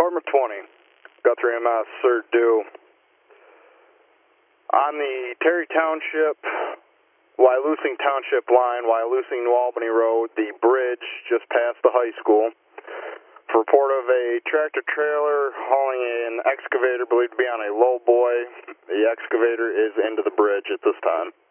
Department 20, Guthrie MS, Sir due. On the Terry Township, Wyalusing Township line, Wyalusing New Albany Road, the bridge just past the high school. For report of a tractor trailer hauling an excavator believed to be on a low boy. The excavator is into the bridge at this time.